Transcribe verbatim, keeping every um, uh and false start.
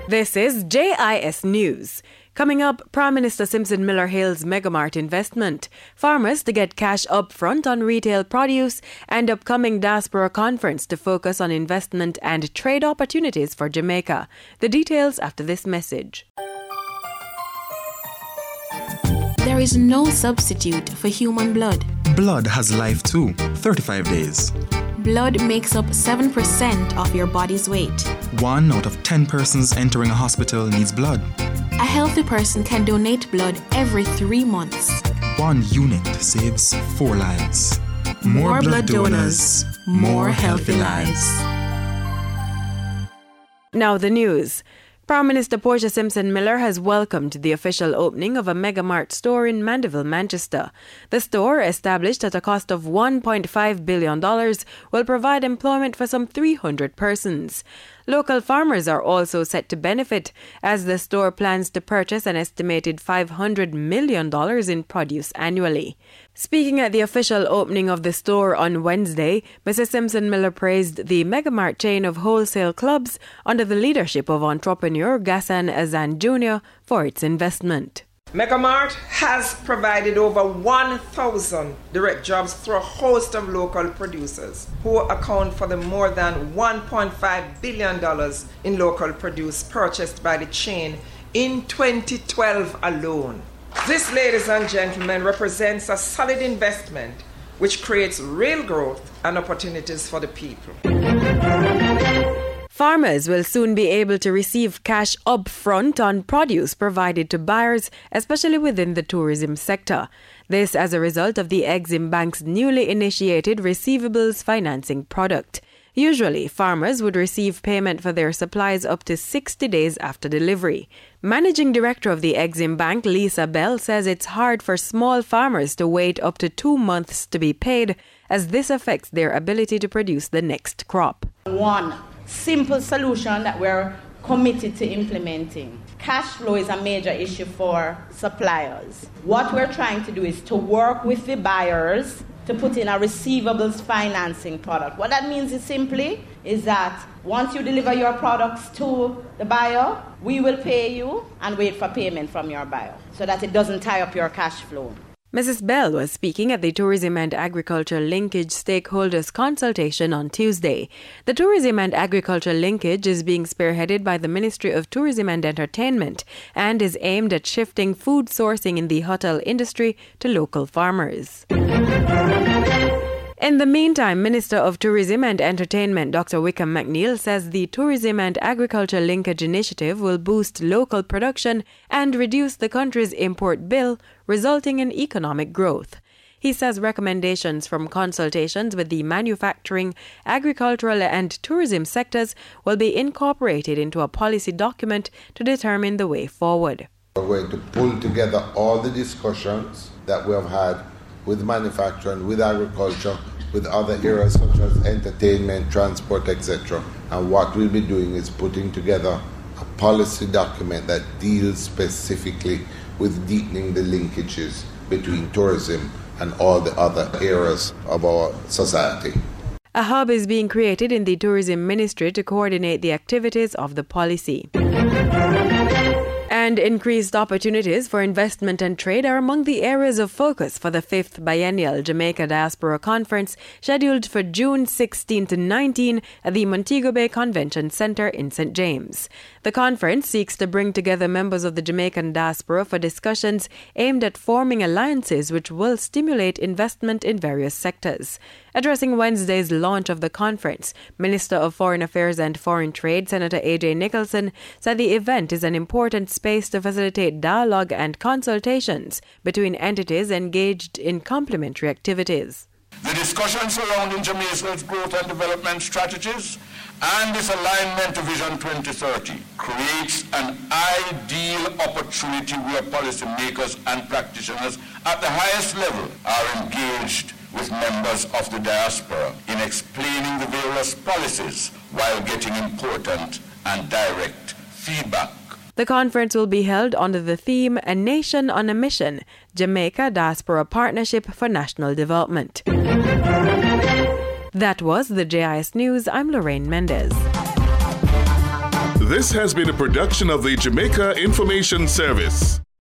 This is J I S News. Coming up, Prime Minister Simpson Miller hails Megamart investment, farmers to get cash up front on retail produce, and upcoming diaspora conference to focus on investment and trade opportunities for Jamaica. The details after this message. There is no substitute for human blood. Blood has life too. thirty-five days. Blood makes up seven percent of your body's weight. One out of ten persons entering a hospital needs blood. A healthy person can donate blood every three months. One unit saves four lives. More, more blood, blood donors, donors, more healthy lives. Now the news. Prime Minister Portia Simpson Miller has welcomed the official opening of a Megamart store in Mandeville, Manchester. The store, established at a cost of one point five billion dollars, will provide employment for some three hundred persons. Local farmers are also set to benefit, as the store plans to purchase an estimated five hundred million dollars in produce annually. Speaking at the official opening of the store on Wednesday, Missus Simpson Miller praised the Megamart chain of wholesale clubs under the leadership of entrepreneur Ghassan Azan Junior for its investment. Megamart has provided over one thousand direct jobs through a host of local producers who account for the more than one point five billion dollars in local produce purchased by the chain in twenty twelve alone. This, ladies and gentlemen, represents a solid investment which creates real growth and opportunities for the people. Farmers will soon be able to receive cash up front on produce provided to buyers, especially within the tourism sector. This as a result of the Exim Bank's newly initiated receivables financing product. Usually, farmers would receive payment for their supplies up to sixty days after delivery. Managing Director of the Exim Bank, Lisa Bell, says it's hard for small farmers to wait up to two months to be paid, as this affects their ability to produce the next crop. One simple solution that we're committed to implementing. Cash flow is a major issue for suppliers. What we're trying to do is to work with the buyers to put in a receivables financing product. What that means is simply is that once you deliver your products to the buyer, we will pay you and wait for payment from your buyer so that it doesn't tie up your cash flow. Missus Bell was speaking at the Tourism and Agriculture Linkage Stakeholders Consultation on Tuesday. The Tourism and Agriculture Linkage is being spearheaded by the Ministry of Tourism and Entertainment and is aimed at shifting food sourcing in the hotel industry to local farmers. In the meantime, Minister of Tourism and Entertainment Doctor Wickham McNeil says the Tourism and Agriculture Linkage Initiative will boost local production and reduce the country's import bill, resulting in economic growth. He says recommendations from consultations with the manufacturing, agricultural and tourism sectors will be incorporated into a policy document to determine the way forward. We're going to pull together all the discussions that we have had with manufacturing, with agriculture, with other areas such as entertainment, transport, et cetera. And what we'll be doing is putting together a policy document that deals specifically with deepening the linkages between tourism and all the other areas of our society. A hub is being created in the Tourism Ministry to coordinate the activities of the policy. And increased opportunities for investment and trade are among the areas of focus for the fifth Biennial Jamaica Diaspora Conference, scheduled for June sixteenth to nineteenth at the Montego Bay Convention Centre in Saint James. The conference seeks to bring together members of the Jamaican diaspora for discussions aimed at forming alliances which will stimulate investment in various sectors. Addressing Wednesday's launch of the conference, Minister of Foreign Affairs and Foreign Trade, Senator A J Nicholson, said the event is an important space to facilitate dialogue and consultations between entities engaged in complementary activities. The discussions surrounding Jamaica's growth and development strategies and its alignment to Vision twenty thirty creates an ideal opportunity where policymakers and practitioners at the highest level are engaged with members of the diaspora in explaining the various policies while getting important and direct feedback. The conference will be held under the theme A Nation on a Mission, Jamaica Diaspora Partnership for National Development. That was the J I S News. I'm Lorraine Mendez. This has been a production of the Jamaica Information Service.